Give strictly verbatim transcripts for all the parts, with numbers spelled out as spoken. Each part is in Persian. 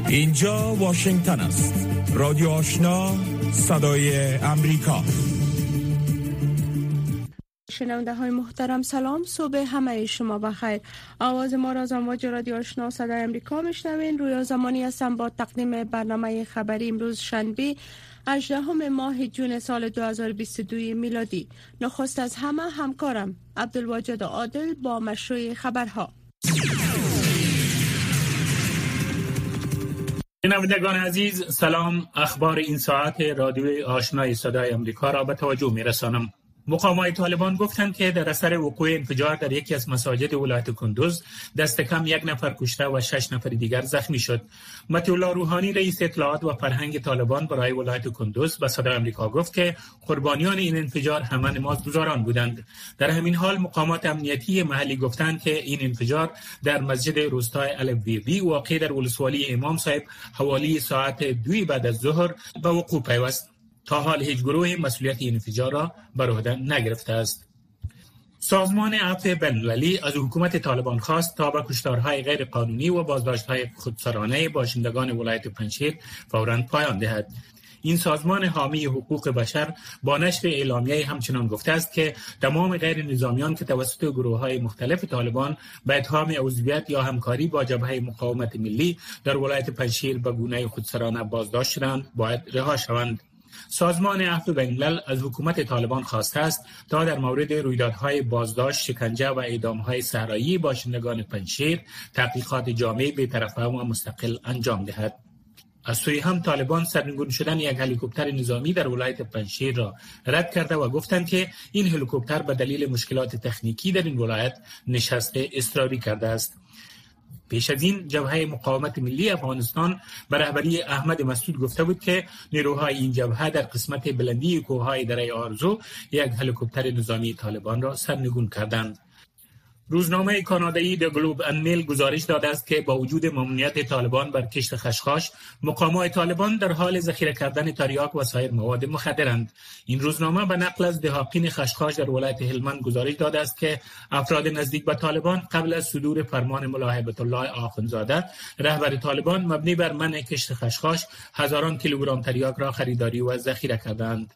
اینجا واشنگتن است. رادیو آشنا، صدای امریکا. شنونده های محترم سلام، صبح همه شما بخیر. آواز ما را از امواج رادیو آشنا صدای امریکا میشنوین. رویا زمانی هستم با تقدیم برنامه خبری امروز شنبه هجدهم ماه جون سال دو هزار و بیست و دو میلادی. نخست از همه همکارم عبدالواجد عادل با مشروع خبرها. شنوندگان عزیز سلام. اخبار این ساعت رادیو آشنای صدای امریکا را به توجه میرسانم. مقامات طالبان گفتند که در اثر وقوع انفجار در یکی از مساجد ولایت کندوز دست کم یک نفر کشته و شش نفر دیگر زخمی شد. مطیع الله روحانی رئیس اطلاعات و فرهنگ طالبان برای ولایت کندوز به صدای امریکا گفت که قربانیان این انفجار همه نمازگزاران بودند. در همین حال مقامات امنیتی محلی گفتند که این انفجار در مسجد روستای الویبی واقع در ولسوالی امام صاحب حوالی ساعت دو بعد از ظهر به وقوع پیوست. تا حال هیچ گروه مسئولیت این انفجار را بر عهده نگرفته است. سازمان عفو بین‌المللی از حکومت طالبان خواست تا به کشتارهای غیر قانونی و بازداشت‌های خودسرانه باشندگان ولایت پنجشیر فوراً پایان دهد. این سازمان حامی حقوق بشر با نشر اعلامیه همچنان گفته است که تمام غیر نظامیان که توسط گروه‌های مختلف طالبان به اتهام عضویت یا همکاری با جبهه مقاومت ملی در ولایت پنجشیر به گونه خودسرانه بازداشت شدند باید رها شوند. سازمان عفو بین‌الملل از حکومت طالبان خواسته است تا در مورد رویدادهای بازداشت، شکنجه و اعدام‌های صحرایی باشندگان پنجشیر تحقیقات جامع، بی‌طرفانه و مستقل انجام دهد. از سوی هم طالبان سرنگون شدن یک هلیکوپتر نظامی در ولایت پنجشیر را رد کرده و گفتند که این هلیکوپتر به دلیل مشکلات تکنیکی در این ولایت نشست اضطراری کرده است. پیش از این جبهه مقاومت ملی افغانستان به رهبری احمد مسعود گفته بود که نیروهای این جبهه در قسمت بلندی کوههای دره آرزو یک هلیکوپتر نظامی طالبان را سرنگون کردند. روزنامه کانادایی د گلوب اند میل گزارش داده است که با وجود ممنوعیت طالبان بر کشت خشخاش، مقامات طالبان در حال ذخیره کردن تریاک و سایر مواد مخدرند. این روزنامه به نقل از دهاقین خشخاش در ولایت هلمند گزارش داده است که افراد نزدیک به طالبان قبل از صدور فرمان ملا هیبت الله آخوندزاده رهبر طالبان مبنی بر منع کشت خشخاش هزاران کیلوگرم تریاک را خریداری و ذخیره کردند.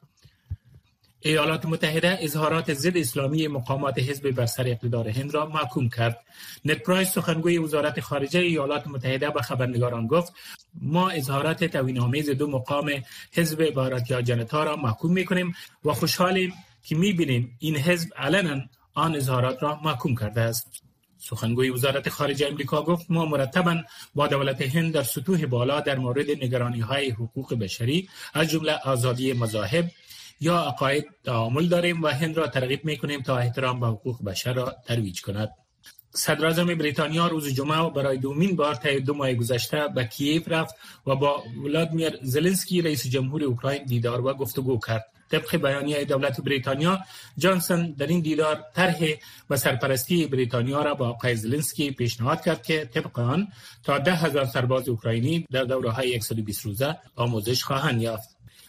ایالات متحده اظهارات ضد اسلامی مقامات حزب بر سر اقتدار هند را محکوم کرد. نت پرایس سخنگوی وزارت خارجه ایالات متحده به خبرنگاران گفت: ما اظهارات توهین‌آمیز دو مقام حزب بھارتیا جنتا را محکوم می‌کنیم و خوشحالیم که می‌بینیم این حزب علنا آن اظهارات را محکوم کرده است. سخنگوی وزارت خارجه امریکا گفت: ما مرتباً با دولت هند در سطوح بالا در مورد نگرانی‌های حقوق بشری از جمله آزادی مذاهب یا عقاید تعامل داریم و هند را ترغیب می‌کنیم تا احترام به حقوق بشر را ترویج کند. صدر اعظم بریتانیا روز جمعه برای دومین بار طی دو ماه گذشته به کیف رفت و با ولادیمیر زلنسکی رئیس جمهور اوکراین دیدار و گفتگو کرد. طبق بیانیه دولت بریتانیا، جانسون در این دیدار طرح و سرپرستی بریتانیا را با آقای زلنسکی پیشنهاد کرد که طبق آن تا ده هزار سرباز اوکراینی در دوره‌های صد و بیست روزه آموزش خواهند یافت.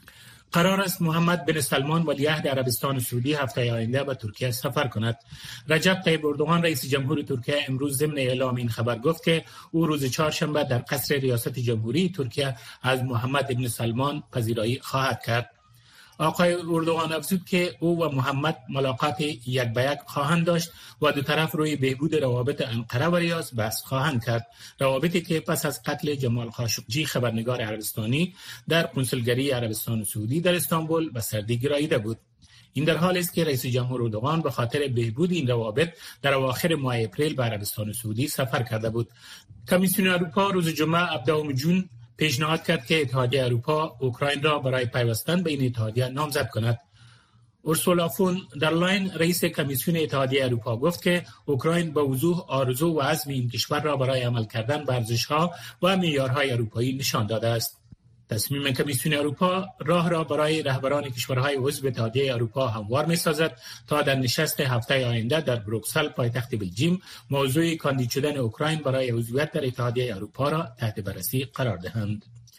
قرار است محمد بن سلمان ولیعهد عربستان سعودی هفته آینده به ترکیه سفر کند. رجب طیب اردوغان رئیس جمهور ترکیه امروز ضمن اعلام این خبر گفت که او روز چهارشنبه در قصر ریاست جمهوری ترکیه از محمد بن سلمان پذیرایی خواهد کرد. آقای اردوغان افزود که او و محمد ملاقات یک به یک خواهند داشت و دو طرف روی بهبود روابط انقره و ریاض بحث خواهند کرد. روابطی که پس از قتل جمال خاشقجی خبرنگار عربستانی در کنسولگری عربستان سعودی در استانبول به سردی گراییده بود. این در حالی است که رئیس جمهور اردوغان به خاطر بهبود این روابط در اواخر ماه اپریل به عربستان سعودی سفر کرده بود. کمیسیون اروپا روز جمعه هفدهم ژوئن پیشنهاد کرد که اتحادیه اروپا اوکراین را برای پیوستن به این اتحادیه نامزد کند. اورسولا فون در لاین رئیس کمیسیون اتحادیه اروپا گفت که اوکراین به وضوح آرزو و عزم این کشور را برای عمل کردن به ارزش‌ها و معیارهای اروپایی نشان داده است. تصمیم کمیسیون اروپا راه را برای رهبران کشورهای عضو اتحادیه اروپا هموار می‌سازد تا در نشست هفته آینده در بروکسل پایتخت بلژیم موضوع کاندید شدن اوکراین برای عضویت در اتحادیه اروپا را تحت بررسی قرار دهند.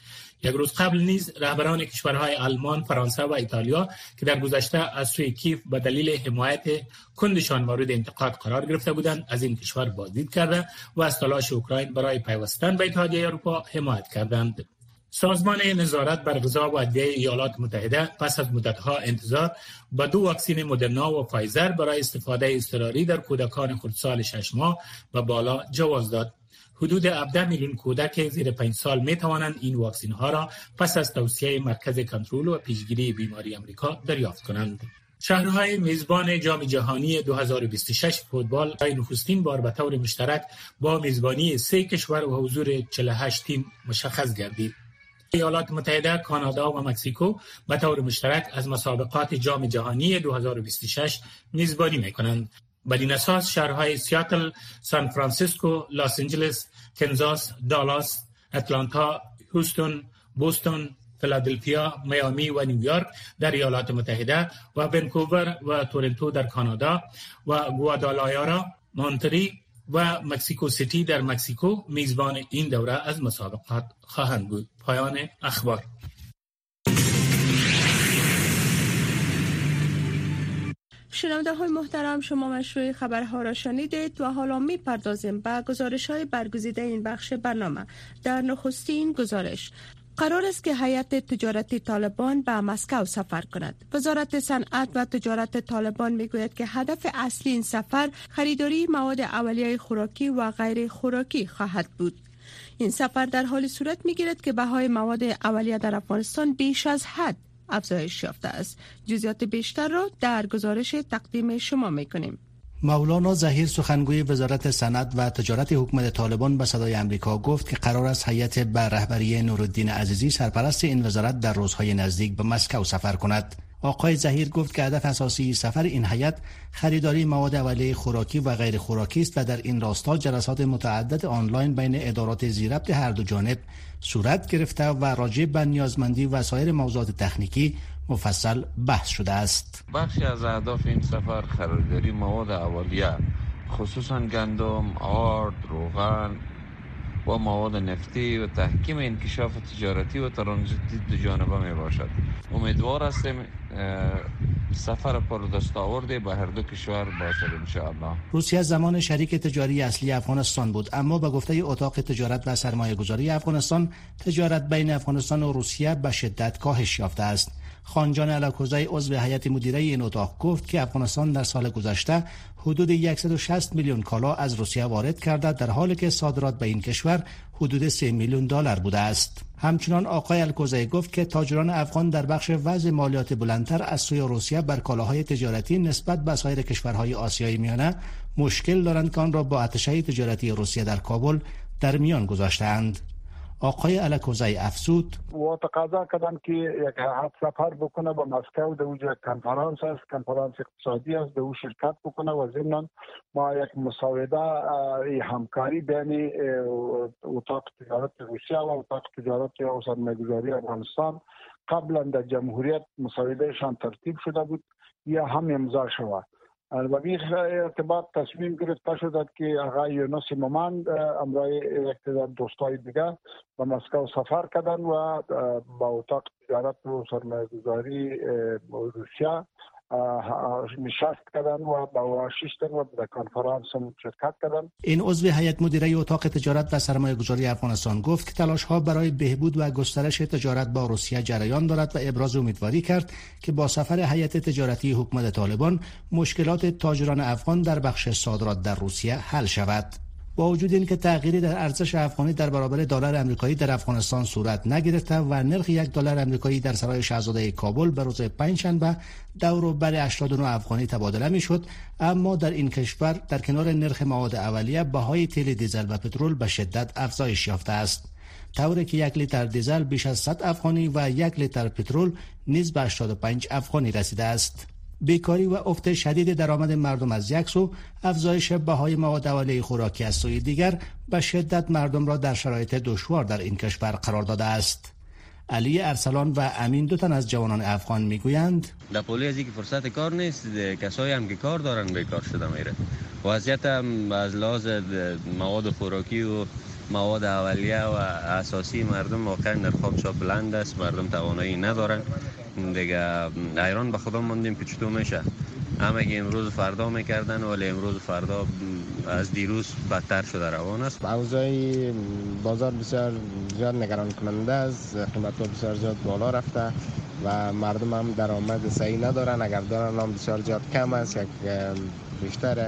یک روز قبل نیز رهبران کشورهای آلمان، فرانسه و ایتالیا که در گذشته از سوی کیف به دلیل حمایت کندشان مورد انتقاد قرار گرفته بودند، از این کشور بازدید کرده و از تلاش اوکراین برای پیوستن به اتحادیه اروپا حمایت کردند. سازمان نظارت بر غذا و ادویه ایالات متحده پس از مدت‌ها انتظار با دو واکسن مدرنا و فایزر برای استفاده اضطراری در کودکان خردسال شش ماه و بالا جواز داد. حدود هفده میلیون کودک زیر پنج سال می توانند این واکسن ها را پس از توصیه مرکز کنترل و پیشگیری بیماری آمریکا دریافت کنند. شهرهای میزبان جام جهانی دو هزار و بیست و شش فوتبال برای نخستین بار به طور مشترک با میزبانی سه کشور و حضور چهل و هشت تیم مشخص گردید. ایالات متحده، کانادا و مکزیکو به طور مشترک از مسابقات جام جهانی دو هزار و بیست و شش میزبانی می‌کنند. بر این اساس شهرهای سیاتل، سان فرانسیسکو، لس آنجلس، کنزاس، دالاس، اتلانتا، هوستون، بوستون، فیلادلفیا، میامی و نیویورک در ایالات متحده و ونکوور و تورنتو در کانادا و گوادالاجارا، مونتری و مکسیکو سیتی در مکزیکو میزبان این دوره از مسابقات خواهند بود. پایان اخبار. شنونده های محترم، شما مشروع خبرها را شنیدید و حالا می پردازیم به گزارش های برگزیده این بخش برنامه. در نخستین گزارش قرار است که هیئت تجارتی طالبان به مسکو سفر کند. وزارت صنعت و تجارت طالبان میگوید که هدف اصلی این سفر خریداری مواد اولیه خوراکی و غیر خوراکی خواهد بود. این سفر در حال صورت میگیرد که بهای مواد اولیه در افغانستان بیش از حد افزایش یافته است. جزئیات بیشتر را در گزارش تقدیم شما میکنیم. مولانا ظهیر سخنگوی وزارت صنعت و تجارت حکومت طالبان به صدای آمریکا گفت که قرار است هیئت به رهبری نورالدین عزیزی سرپرست این وزارت در روزهای نزدیک به مسکو سفر کند. آقای ظهیر گفت که هدف اساسی سفر این هیئت خریداری مواد اولیه خوراکی و غیر خوراکی است و در این راستا جلسات متعدد آنلاین بین ادارات ذی‌ربط هر دو جانب صورت گرفته و راجع به نیازمندی و سایر موضوعات تکنیکی مفصل بحث شده است. بخشی از اهداف این سفر خریداری مواد اولیه خصوصا گندم، آرد، روغن و مواد نفتی و تحکیم انکشاف تجارتی و ترانزیتی دو جانبه می باشد. امیدوار هستیم سفر پردستاورده به هر دو کشور باشد ان شاء الله. روسیه زمان شریک تجاری اصلی افغانستان بود، اما به گفته اتاق تجارت و سرمایه گذاری افغانستان، تجارت بین افغانستان و روسیه به شدت کاهش یافته است. خانجان الکوزی عضو هیئت مدیره این اتاق گفت که افغانستان در سال گذشته حدود صد و شصت میلیون کالا از روسیه وارد کرده، در حالی که صادرات به این کشور حدود سه میلیون دلار بوده است. همچنان آقای الکوزی گفت که تاجران افغان در بخش وضع مالیات بلندتر از سوی روسیه بر کالاهای تجارتی نسبت به سایر کشورهای آسیای میانه مشکل دارند که آن را با آتشه تجارتی روسیه در کابل در میان گذاشته‌اند. آقای الکوزی افزود و تقاضا کردند که یک هفت سفر بکنه به مسکو، در اونجا کنفرانس است، کنفرانس اقتصادی است، در اون شرکت بکنه و ضمن ما یک مساوده همکاری بین اتاق تجارت روسیه و اتاق تجارت و سرمایه‌گذاری افغانستان قبلا در جمهوریت مساودهشان ترتیب شده بود یا هم امضا شود. و به ارتباط تصمیم گرفته شد که آقای یونس مومند امرای یک تعداد دوستای دیگر به مسکو سفر کردن و با اتاق تجارت و سرمایه‌گذاری روسیه نشست کردن و با واشنگتن و در کنفرانس شرکت کردن. این عضو هیئت مدیره اتاق تجارت و سرمایه گذاری افغانستان گفت که تلاش ها برای بهبود و گسترش تجارت با روسیه جریان دارد و ابراز امیدواری کرد که با سفر هیئت تجارتی حکومت طالبان مشکلات تاجران افغان در بخش صادرات در روسیه حل شود. با وجود اینکه تغییری در ارزش افغانی در برابر دلار آمریکایی در افغانستان صورت نگرفته و نرخ یک دلار آمریکایی در سرای شاهزاده کابل به روز پنجشنبه دو بر هشتاد و نه افغانی تبادله میشد، اما در این کشور در کنار نرخ مواد اولیه بهای تیل دیزل و پترول به شدت افزایش یافته است، طوری که یک لیتر دیزل بیش از صد افغانی و یک لیتر پترول نیز به هشتاد و پنج افغانی رسیده است. بیکاری و افت شدید درآمد مردم از یک سو، افزایش بهای مواد اولیه خوراکی از سوی دیگر به شدت مردم را در شرایط دشوار در این کشور قرار داده است. علی ارسلان و امین دو تن از جوانان افغان میگویند در پولی از اینکه فرصت کار نیست، کسایی هم که کار دارن بیکار شده میره. وضعیت هم از لحاظ مواد خوراکی و مواد اولیه و اساسی مردم واقعا نرخ‌ها بلند است، مردم توانایی ندارن دیگه. ایران به خدا موندیم که چطور میشه. همه که امروز فردا میکردن ولی امروز فردا از دیروز بدتر شده روان است. اوضاع بازار بسیار زیاد نگران کننده است، قیمت‌ها بسیار زیاد بالا رفته و مردم هم درآمد صحیح ندارن، اگر دارن هم بسیار زیاد کم است. یک بیشتر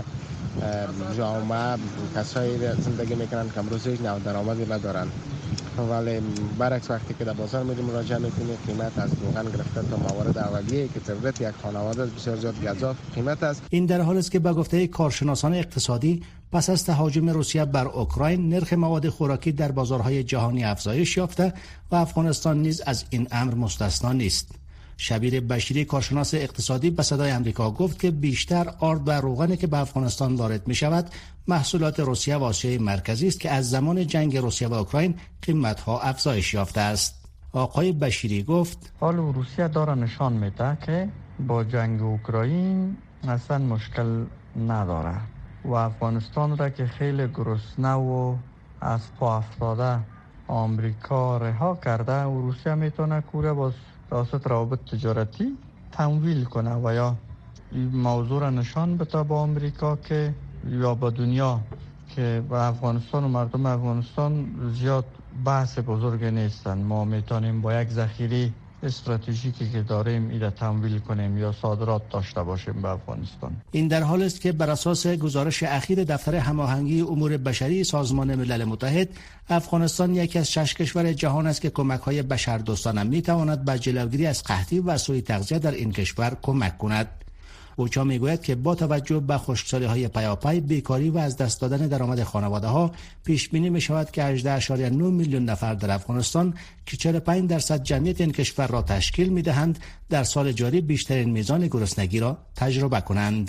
جامعه کسایی زندگی میکنن که امروز هیچ نوع درآمدی ندارن، ولی برعکس وقتی که در بازار میریم مراجعه میکنیم قیمت از روغن گرفته تا موارد اولیه که ضرورت یک خانواده بسیار زیاد گزاف قیمت است. این در حالی است که به گفته کارشناسان اقتصادی پس از تهاجم روسیه بر اوکراین نرخ مواد خوراکی در بازارهای جهانی افزایش یافته و افغانستان نیز از این امر مستثنا نیست. شبیر بشیری کارشناس اقتصادی به صدای آمریکا گفت که بیشتر آرد و روغنی که به افغانستان وارد می شود محصولات روسیه و آسیای مرکزی است که از زمان جنگ روسیه و اوکراین قیمت‌ها افزایش یافته است. آقای بشیری گفت حال روسیه داره نشان میده که با جنگ اوکراین اصلا مشکل نداره و افغانستان را که خیلی گرسنه و از پا افتاده آمریکا رها کرده و روسیه میتونه کوره با توسط روابط تجارتی تمویل کنه و یا موضوع را نشان بده با آمریکا که یا با دنیا که با افغانستان و مردم افغانستان زیاد بحث بزرگ نیستن. ما میتونیم با یک ذخیره استراتژیکی که داریم ایده تمویل کنیم یا صادرات داشته باشیم به افغانستان. این در حال است که بر اساس گزارش اخیر دفتر هماهنگی امور بشری سازمان ملل متحد، افغانستان یکی از شش کشور جهان است که کمک‌های بشردوستانه می‌تواند به جلوگیری از قحطی و سوء تغذیه در این کشور کمک کند. اوچا میگوید که با توجه به خشکسالی‌های پیاپی، بیکاری و از دست دادن درآمد خانواده‌ها، پیش بینی می‌شود که هجده ممیز نه میلیون نفر در افغانستان که چهل و پنج درصد جمعیت این کشور را تشکیل می‌دهند، در سال جاری بیشترین میزان گرسنگی را تجربه کنند.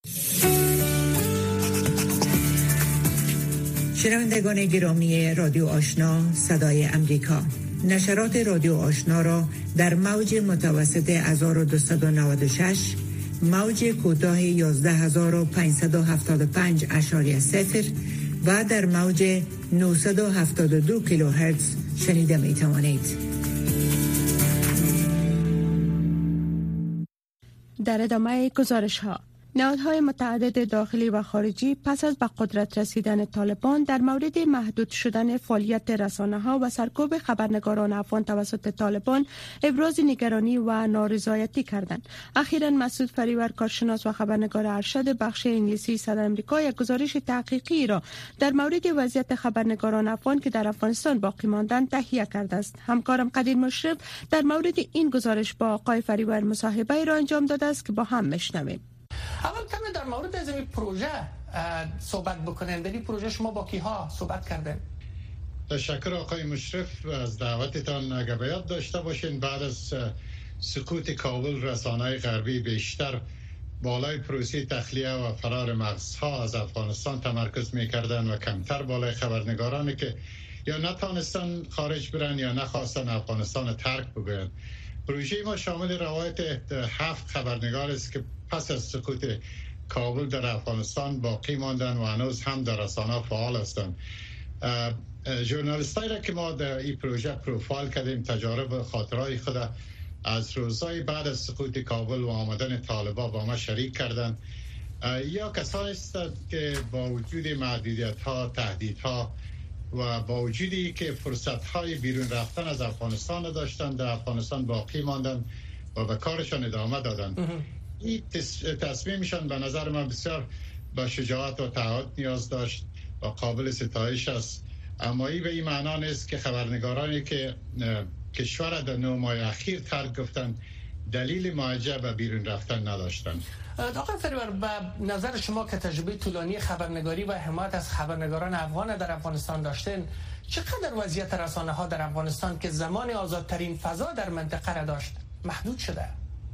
شنوندگان گرامی رادیو آشنا صدای امریکا، نشرات رادیو آشنا را در موج متوسط هزار و دویست و نود و شش، موج کوتاه یازده هزار و پانصد و هفتاد و پنج اشاری صفر و در موج نهصد و هفتاد و دو کیلوهرتز شنیده می توانید. در ادامه گزارش ها، نهادهای متعدد داخلی و خارجی پس از به قدرت رسیدن طالبان در مورد محدود شدن فعالیت رسانه‌ها و سرکوب خبرنگاران افغان توسط طالبان ابراز نگرانی و نارضایتی کردند. اخیراً مسعود فریور، کارشناس و خبرنگار ارشد بخش انگلیسی صدای آمریکا، یک گزارش تحقیقی را در مورد وضعیت خبرنگاران افغان که در افغانستان باقی ماندند تهیه کرده است. همکارم قدیر مشرف در مورد این گزارش با آقای فریور مصاحبه را انجام داده است که با هم میشنویم. اول کمی در مورد از این پروژه صحبت بکنیم. در این پروژه شما با کیها صحبت کردین؟ تشکر آقای مشرف از دعوتتان. اگر باید داشته باشین بعد از سقوط کابل رسانه‌های غربی بیشتر بالای پروسه تخلیه و فرار مغزها از افغانستان تمرکز می‌کردند و کمتر بالای خبرنگارانی که یا نتانستن خارج برن یا نخواستن افغانستان ترک بگویند. پروژه ما شامل روایت هفت خبرنگار است که پس از سقوط کابل در افغانستان باقی ماندن و هنوز هم در رسانه فعال هستند. ژورنالیستایی را که ما در این پروژه پروفایل کردیم تجارب خاطرهای خود از روزهای بعد از سقوط کابل و آمدن طالبان با ما شریک کردند. یا کسانی هستند که با وجود محدودیت ها، تهدید ها و با وجودی که فرصت های بیرون رفتن از افغانستان داشتند در افغانستان باقی ماندن و به کارشان ادامه دادن. این تصمیمشان به نظر من بسیار با شجاعت و تعهد نیاز داشت و قابل ستایش است. اما این به این معنا نیست که خبرنگارانی که کشور در نه ماه اخیر ترک گفتن دلیل مواجهه به بیرون رفتن نداشتن. آقای فریور، به نظر شما که تجربه طولانی خبرنگاری و حمایت از خبرنگاران افغان در افغانستان داشتین، چقدر وضعیت رسانه ها در افغانستان که زمان آزادترین فضا در منطقه را داشت محدود شده؟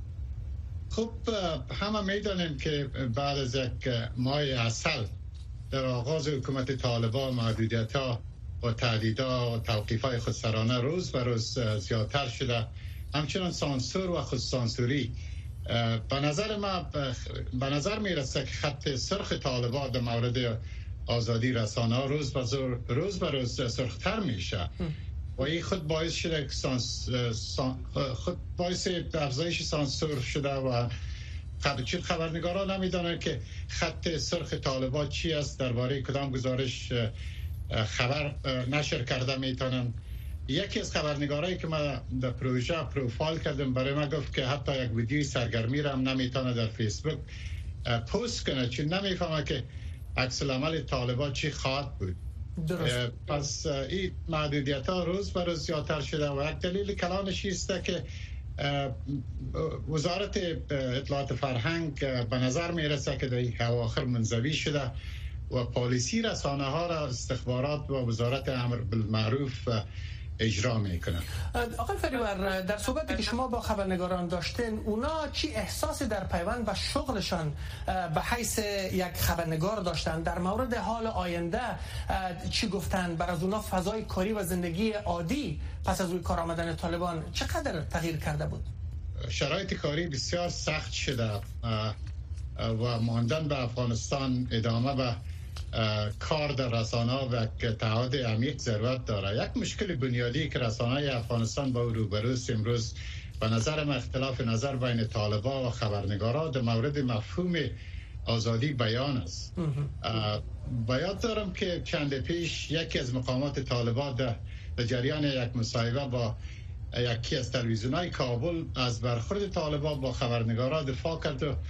خب همه میدانیم که بعد از یک ماه عسل در آغاز حکومت طالبان محدودیت ها و تهدیدها و توقیف های خودسرانه روز به روز زیادتر شده. همچنان سانسور و خودسانسوری به نظر ما به نظر میرسه که خط سرخ طالبان در مورد آزادی رسانه ها روز به روز به روز سرختر میشه و این خود باعث شده که سانس... سان... خود باعث افزایش سانسور شده و خب... خبرنگاران نمیدونن که خط سرخ طالبان چی است، درباره کدام گزارش خبر نشر کرده میتونن. یکی از خبرنگارایی که من در پروژه پروفایل کردم برای من گفت که حتی یک ویدیوی سرگرمی را هم نمیتونه در فیسبوک پست کنه چون نمیفهمه که عکس العمل طالبان چی خواهد بود. درست. پس این محدودیت ها روز به روز زیادتر شده و یک دلیل کلانش است که وزارت اطلاعات فرهنگ به نظر میرسه که در این اواخر منزوی شده و پالیسی رسانه ها را استخبارات و وزارت امر بالمعروف اجرا میکنن. آقای فریور، در صحبتی که شما با خبرنگاران داشتین اونا چی احساسی در پیوند و شغلشان به حیث یک خبرنگار داشتن؟ در مورد حال آینده چی گفتن؟ بر از اونا فضای کاری و زندگی عادی پس از روی کار آمدن طالبان چقدر تغییر کرده بود؟ شرایط کاری بسیار سخت شده و ماندن به افغانستان ادامه به کار در رسانه و تعهد عمیق ضرورت داره. یک مشکل بنیادی که رسانه افغانستان با روبروست امروز به نظر من اختلاف نظر بین طالبان و خبرنگاران در مورد مفهوم آزادی بیان است. باید دارم که چند پیش یکی از مقامات طالبان در جریان یک مصاحبه با یکی از تلویزیون‌های کابل از برخورد طالبان با خبرنگاران دفاع کرد و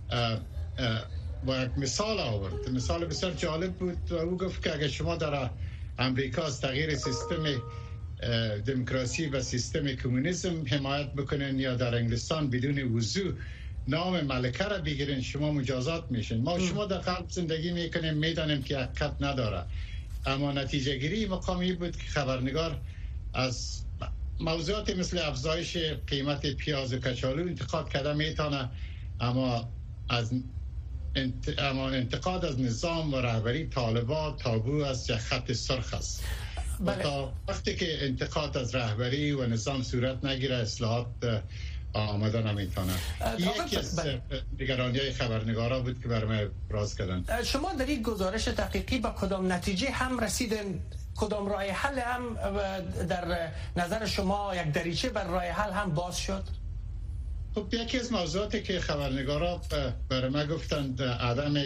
با یک مثال آورد. مثال بسیار جالب بود و او گفت که اگر شما در امریکا از تغییر سیستم دموکراسی و سیستم کمونیسم حمایت بکنین یا در انگلستان بدون وضوح نام ملکه را بگیرین شما مجازات میشین. ما شما در قلب زندگی میکنیم میدانیم که حقیقت نداره، اما نتیجه گیری مقامی بود که خبرنگار از موضوعات مثل افزایش قیمت پیاز و کچالو انتقاد کرده میتونه، اما از انت... اما انتقاد از نظام و رهبری طالبان تابو است یا خط سرخ است. بله. تا وقتی که انتقاد از رهبری و نظام صورت نگیره اصلاحات آمده نمیتونه. یکی از نگرانی های خبرنگارا بود که برای راز کردن. شما در این گزارش تحقیقی با کدام نتیجه هم رسیدن؟ کدام راه حل هم در نظر شما یک دریچه بر راه حل هم باز شد؟ خب یکی از موضوعاتی که خبرنگارا برای ما گفتند عدم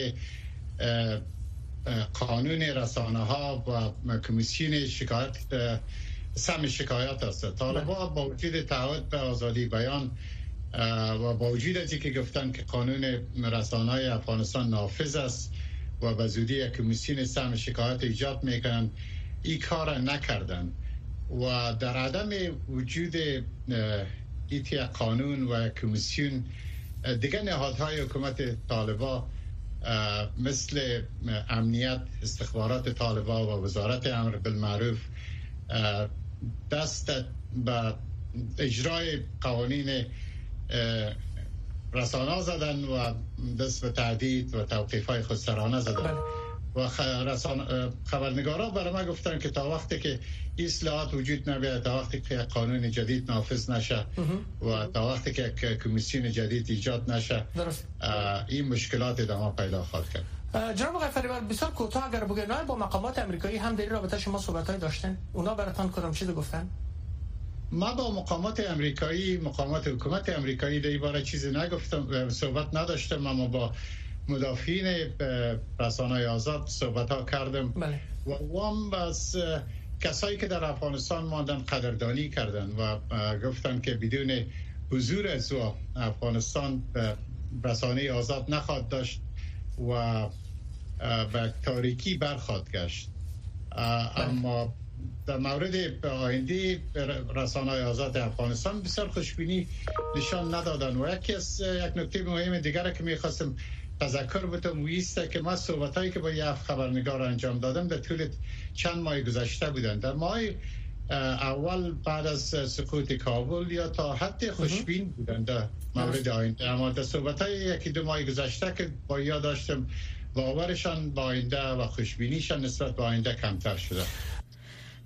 قانون رسانه ها و کمیسیون شکایت سم شکایت است. طالبان با وجود تعهد به آزادی بیان و با وجود از اینکه گفتن که قانون رسانه های افغانستان نافذ است و به زودی یک کمیسیون سم شکایت ایجاد میکنن، این کار نکردن و در عدم وجود ایتی قانون و کمیسیون دیگر نهادهای حکومت طالبان مثل امنیت، استخبارات طالبان و وزارت امر بالمعروف دست به اجرای قوانین رسانه زدن و دست به تهدید و توقیف‌های خودسرانه زدن و خبرنگارا برای ما گفتن که تا وقتی که اصلاحات وجود نبیاد، تا وقتی که قانون جدید نافذ نشه و تا وقتی که کمیسیون جدید ایجاد نشه این مشکلات ادامه پیدا خواهد کرد. جناب آقای فریور، بسیار کوتاه اگر بگید با مقامات امریکایی هم در این رابطه شما صحبت‌های داشتن؟ اونا براتون کدام چیزی گفتن؟ ما با مقامات امریکایی، مقامات حکومت امریکایی در این باره چیزی نگفتم، صحبت نداشتم، اما با مدافعین رسانه‌های آزاد صحبت ها کردم. بله. و وام از کسایی که در افغانستان ماندن قدردانی کردن و گفتن که بدون حضور از افغانستان رسانه آزاد نخواهد داشت و به تاریکی برخواهد گشت. اما در مورد آینده رسانه‌های آزاد افغانستان بسیار خوشبینی نشان ندادن و یکی از یک نکته مهم دیگر که می‌خواستم تذکر بدم ویسته که ما صحبتایی که با یه خبرنگار انجام دادم در طول چند ماه گذشته بودن. در ماه اول بعد از سقوط کابل یا تا حد خوشبین بودن در مورد آینده، اما در صحبتای یکی دو ماه گذشته که با یا داشتم باورشان با آینده و خوشبینیشان نسبت به آینده کمتر شده.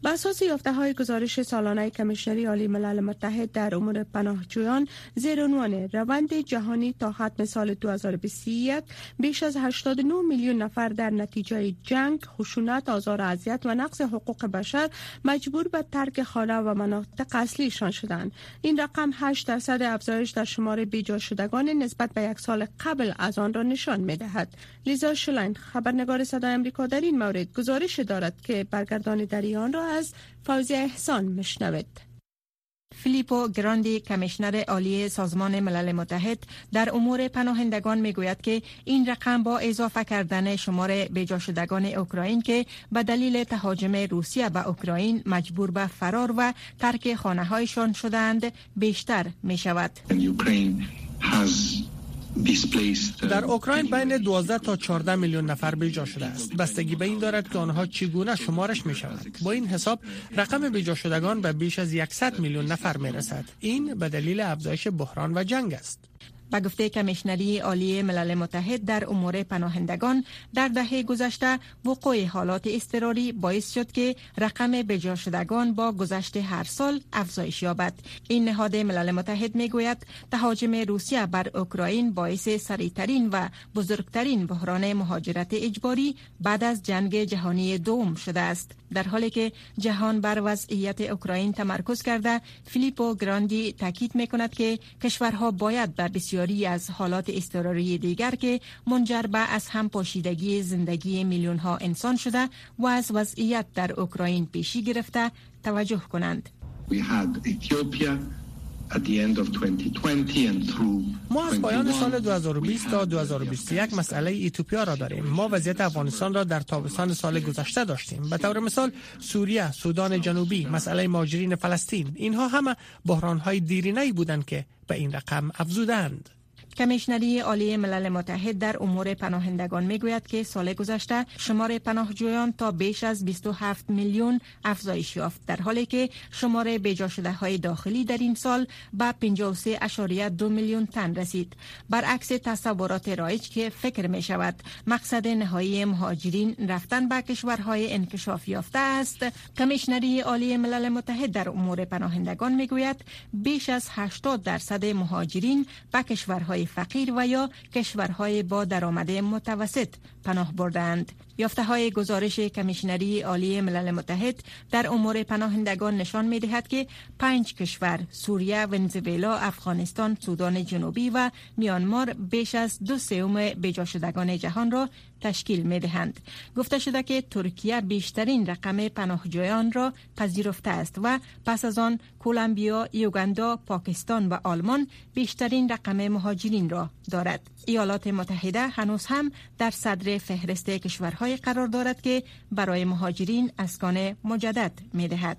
بر اساس یافته‌های گزارش سالانه کمیشنری عالی ملل متحد در امور پناهجویان زیر عنوان روند جهانی تا ختم سال دو هزار و بیست و یک، بیش از هشتاد و نه میلیون نفر در نتیجه جنگ، خشونت، آزار و اذیت و نقض حقوق بشر مجبور به ترک خانه و مناطق اصلیشان شدند. این رقم هشت درصد افزایش در شمار بیجا شدگان نسبت به یک سال قبل از آن را نشان می‌دهد. لیزا شلاین، خبرنگار صدای آمریکا، در این مورد گزارش دارد که برگردان در آن را از فوزیه احسان میشنوید. فیلیپو گراندی، کمیشنر عالی سازمان ملل متحد در امور پناهندگان میگوید که این رقم با اضافه کردن شمار بیجا شدگان اوکراین که به دلیل تهاجم روسیه به اوکراین مجبور به فرار و ترک خانه‌هایشان شدند بیشتر می شود. در اوکراین بین دوازده تا چهارده میلیون نفر بیجا شده است. بستگی به این دارد که آنها چگونه شمارش می شود. با این حساب رقم بیجا شدگان به بیش از صد میلیون نفر می رسد. این به دلیل افزایش بحران و جنگ است. به گفته کمیشنری عالی ملل متحد در امور پناهندگان، در دهه گذشته وقوع حالات اضطراری باعث شد که رقم بیجا شدگان با گذشت هر سال افزایش یابد. این نهاد ملل متحد میگوید تهاجم روسیه بر اوکراین باعث سریعترین و بزرگترین بحران مهاجرت اجباری بعد از جنگ جهانی دوم شده است. در حالی که جهان بر وضعیت اوکراین تمرکز کرده، فیلیپو گراندی تاکید میکند که کشورها باید در بسیاری از حالات اضطراری دیگر که منجر به از هم پاشیدگی زندگی میلیون ها انسان شده و از وضعیت در اوکراین پیشی گرفته توجه کنند. ما از پایان سال دو هزار و بیست تا دو هزار و بیست و یک مسئله ایتوپیا را داریم. ما وضعیت افغانستان را در تابستان سال گذشته داشتیم. به طور مثال سوریه، سودان جنوبی، مسئله مهاجرین فلسطین، اینها همه بحران‌های دیرینه‌ای بودند که به این رقم افزودند. کمیشنری عالی ملل متحد در امور پناهندگان میگوید که سال گذشته شمار پناهجویان تا بیش از بیست و هفت میلیون افزایش یافت، در حالی که شمار بیجا شده های داخلی در این سال به پنجاه و سه ممیز دو میلیون تن رسید. برعکس تصورات رایج که فکر می شود مقصد نهایی مهاجرین رفتن به کشورهای انکشاف یافته است، کمیشنری عالی ملل متحد در امور پناهندگان میگوید بیش از هشتاد درصد مهاجرین به کشورهای فقیر و یا کشورهای با درآمد متوسط پناه بردند. یافته‌های گزارش کمیشنری عالی ملل متحد در امور پناهندگان نشان می‌دهد که پنج کشور، سوریه، ونزوئلا، افغانستان، سودان جنوبی و میانمار بیش از دو سوم بیجا شدگان جهان را تشکیل می‌دهند. گفته شده که ترکیه بیشترین رقم پناهجویان را پذیرفته است و پس از آن کلمبیا، یوگاندا، پاکستان و آلمان بیشترین رقم مهاجرین را دارد. ایالات متحده هنوز هم در صدر فهرست کشورهای قرار دارد که برای مهاجرین اسکان مجدد می‌دهد.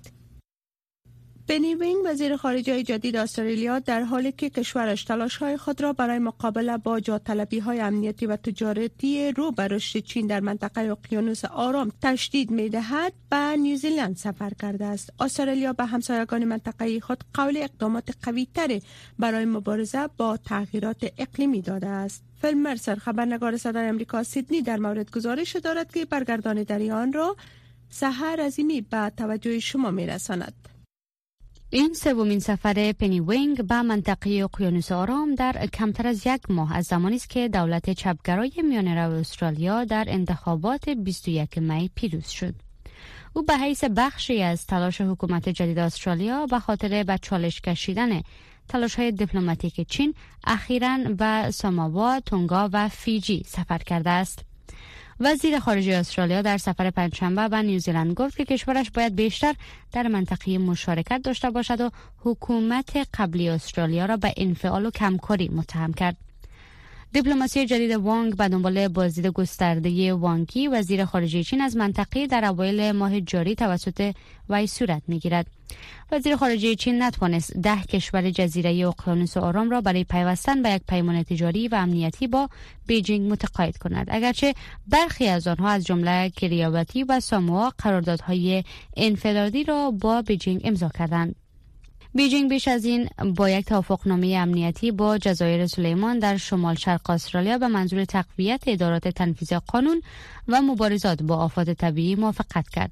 پنی وینگ، وزیر خارجه جدید استرالیا، در حالی که کشورش تلاش‌های خود را برای مقابله با جاطلبی‌های امنیتی و تجارتی رو به رشد چین در منطقه اقیانوس آرام تشدید می‌دهد، به نیوزیلند سفر کرده است. استرالیا به همسایگان منطقه خود قول اقدامات قوی‌تری برای مبارزه با تغییرات اقلیمی داده است. فیل مرسر، خبرنگار صدای آمریکا سیدنی، در مورد گزارش دارد که برگردان در آن را سحر عظیمی به توجه شما می‌رساند. این سومین سفر پنی وینگ به منطقه اقیانوس آرام در کمتر از یک ماه از زمانی است که دولت چپگرای میانه‌رو استرالیا در انتخابات بیست و یکم می پیروز شد. او به حیث بخشی از تلاش حکومت جدید استرالیا به خاطر به چالش کشیدن تلاش‌های دیپلماتیک چین اخیراً به ساموا، تونگا و فیجی سفر کرده است. وزیر خارجه استرالیا در سفر پنجشنبه به نیوزیلند گفت که کشورش باید بیشتر در منطقه مشارکت داشته باشد و حکومت قبلی استرالیا را به انفعال و کمکاری متهم کرد. دیپلماسی جدید وانگ به دنبال بازدید گسترده وانگی، وزیر خارجه چین، از منطقه در اوایل ماه جاری توسط وی صورت می‌گیرد. وزیر خارجه چین نتوانست ده کشور جزیره اقیانوس آرام را برای پیوستن به یک پیمان تجاری و امنیتی با بیجینگ متقاعد کند، اگرچه برخی از آنها از جمله کریاباتی و ساموا قراردادهای انفرادی را با بیجینگ امضا کردند. بیجینگ بیش از این با یک توافقنامه امنیتی با جزایر سلیمان در شمال شرق استرالیا به منظور تقویت ادارات تنفیذ قانون و مبارزات با آفات طبیعی موافقت کرد.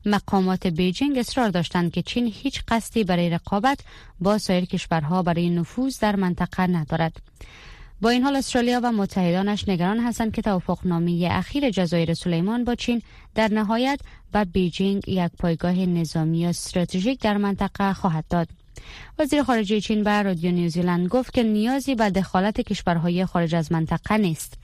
مقامات بیجینگ اصرار داشتند که چین هیچ قصدی برای رقابت با سایر کشورها برای نفوذ در منطقه ندارد. با این حال استرالیا و متحدانش نگران هستند که توافقنامه اخیر جزایر سلیمان با چین در نهایت به بیجینگ یک پایگاه نظامی یا استراتژیک در منطقه خواهد داد. وزیر خارجه چین به رادیو نیوزیلند گفت که نیازی به دخالت کشورهای خارج از منطقه نیست.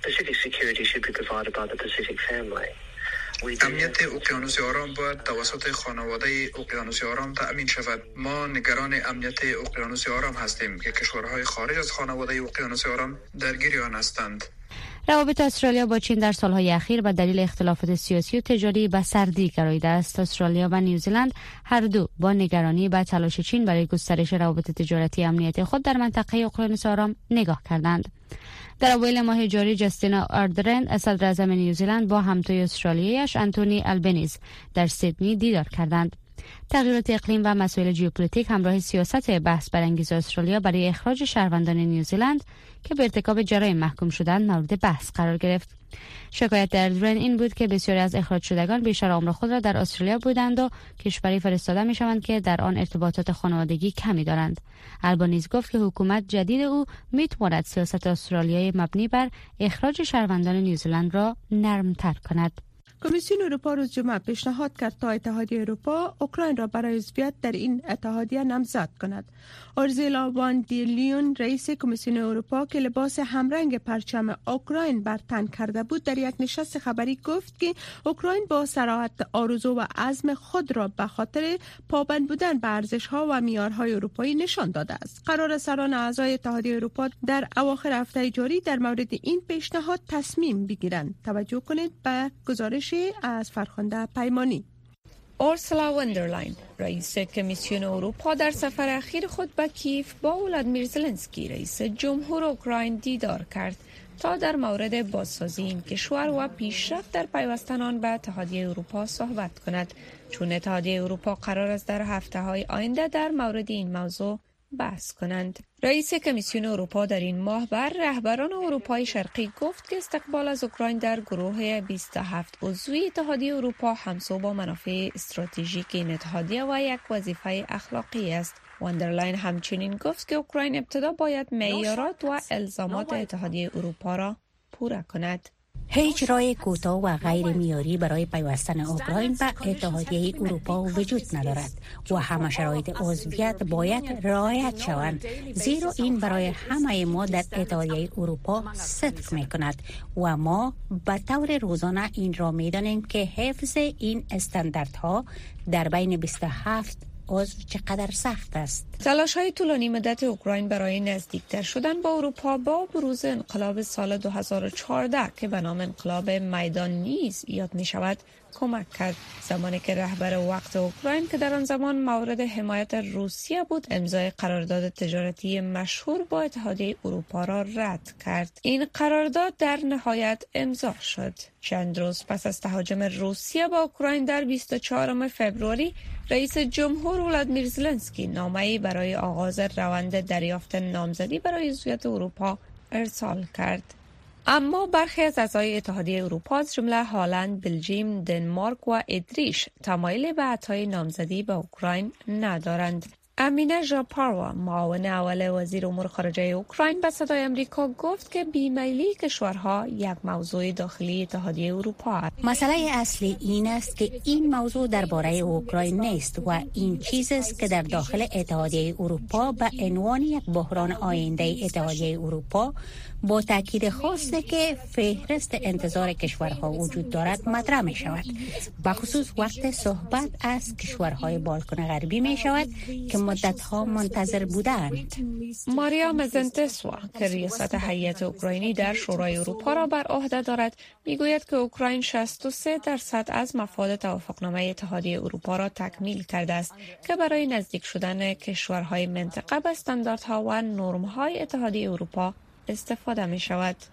امنیت اقیانوس آرام باید توسط خانواده اقیانوس آرام تأمین شود. ما نگران امنیت اقیانوس آرام هستیم که کشورهای خارج از خانواده اقیانوس آرام درگیر آن هستند. روابط استرالیا با چین در سالهای اخیر به دلیل اختلافات سیاسی و تجاری به سردی گراییده است. استرالیا و نیوزیلند هر دو با نگرانی به تلاش چین برای گسترش روابط تجارتی امنیتی خود در منطقه اقیانوس آرام نگاه کردند. در اوایل ماه جاری جاستینا آردرن صدر اعظم نیوزیلند با همتای استرالیایش انتونی البنیز در سیدنی دیدار کردند. تغییرات اقلیم و مسائل ژئوپلیتیک همراه سیاست بحث برانگیز استرالیا برای اخراج شهروندان نیوزیلند که به ارتکاب جرایم محکوم شدند مورد بحث قرار گرفت. شکایت اردرن این بود که بسیاری از اخراج شدگان بیشتر عمر خود را در استرالیا بودند و کشوری فرستاده می شوند که در آن ارتباطات خانوادگی کمی دارند. البانیز گفت که حکومت جدید او می تواند سیاست استرالیای مبنی بر اخراج شهروندان نیوزیلند را نرمتر کند. کمیسیون اروپا روز جمعه پیشنهاد کرد تا اتحادیه اروپا اوکراین را برای عضویت در این اتحادیه نامزد کند. اورزولا وان دی لیون رئیس کمیسیون اروپا که لباس همرنگ پرچم اوکراین بر تن کرده بود در یک نشست خبری گفت که اوکراین با صراحت آرزو و عزم خود را به خاطر پابند بودن به ارزش‌ها و معیارهای اروپایی نشان داده است. قرار سران اعضای اتحادیه اروپا در اواخر هفته جاری در مورد این پیشنهاد تصمیم بگیرند. توجه کنید به گزارش از فرخنده پیمانی. اورسولا وندرلاین رئیس کمیسیون اروپا در سفر اخیر خود به کیف با ولادیمیر زلنسکی رئیس جمهور اوکراین دیدار کرد تا در مورد بازسازی این کشور و پیشرفت در پیوستن آن به اتحادیه اروپا صحبت کند، چون اتحادیه اروپا قرار است در هفته‌های آینده در مورد این موضوع بحث کنند. رئیس کمیسیون اروپا در این ماه بر رهبران اروپای شرقی گفت که استقبال از اوکراین در گروه بیست و هفت عضوی اتحادیه اروپا همسو با منافع استراتژیک این اتحادیه و یک وظیفه اخلاقی است. وندرلاین همچنین گفت که اوکراین ابتدا باید معیارات و الزامات اتحادیه اروپا را پورا کند. هیچ راه کوتاه و غیر معیاری برای پیوستن اوکراین به اتحادیه اروپا وجود ندارد و همه شرایط عضویت باید رعایت شوند، زیرا این برای همه ما در اتحادیه اروپا صدق می کند و ما به طور روزانه این را می دانیم که حفظ این استانداردها در بین بیست و هفت عضو چقدر سخت است. تلاش های طولانی مدت اوکراین برای نزدیکتر شدن با اروپا با بروز انقلاب سال دو هزار و چهارده که به نام انقلاب میدان نیز یاد می شود کمک کرد. زمانی که رهبر وقت اوکراین که در آن زمان مورد حمایت روسیه بود امضای قرارداد تجارتی مشهور با اتحادیه اروپا را رد کرد. این قرارداد در نهایت امضا شد. چند روز پس از تهاجم روسیه با اوکراین در بیست و چهارم فوریه رئیس جمهور ولادیمیر زلنسکی نامه‌ای برای آغاز روند دریافت نامزدی برای عضویت اروپا ارسال کرد. اما برخی از اعضای اتحادیه اروپا از جمله هلند، بلژیم، دنمارک و اتریش تمایل به اعطای نامزدی به اوکراین ندارند. امینه ژاپاروا معاون اول وزیر امور خارجه اوکراین به صدای آمریکا گفت که بیمیلی کشورها یک موضوع داخلی اتحادیه اروپا است. مسئله اصلی این است که این موضوع درباره اوکراین نیست و این چیزی است که در داخل اتحادیه اروپا به عنوان یک بحران آینده اتحادیه اروپا با تاکید خاصی که فهرست انتظار کشورها وجود دارد مطرح می شود، بخصوص وقت صحبت از کشورهای بالکان غربی می شود که مدتها منتظر بودند. ماریا مزنتسوا که ریاست هیئت اوکراینی در شورای اروپا را بر عهده دارد میگوید که اوکراین شصت و سه درصد از مفاد توافقنامه اتحادیه اروپا را تکمیل کرده است که برای نزدیک شدن کشورهای منطقه به استانداردها و نرم‌های اتحادیه اروپا استفاده می شود.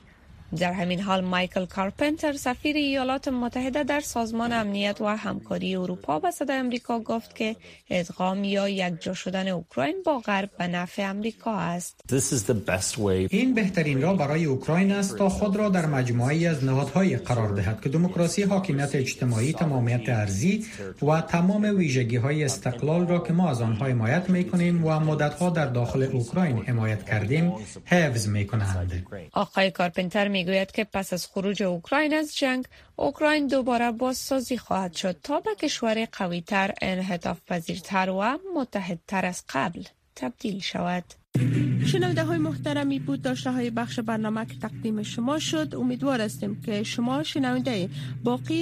در همین حال مایکل کارپنتر سفیر ایالات متحده در سازمان امنیت و همکاری اروپا به صدای آمریکا گفت که ادغام یا یکجا شدن اوکراین با غرب به نفع آمریکا است. این بهترین راه برای اوکراین است تا خود را در مجموعه‌ای از نهادهای قرار دهد که دموکراسی، حاکمیت اجتماعی، تمامیت ارضی و تمام ویژگی‌های استقلال را که ما از آنها حمایت می‌کنیم و مدت‌ها در داخل اوکراین حمایت کردیم حفظ می‌کنند. آقای کارپنتر میگوید که پس از خروج اوکراین از جنگ، اوکراین دوباره بازسازی خواهد شد تا به کشور قوی‌تر، انعطاف پذیرتر و متحدتر از قبل تبدیل شود. شنونده های محترمی بود داشته های بخش برنامه که تقدیم شما شد. امیدوار هستیم که شما شنونده باقی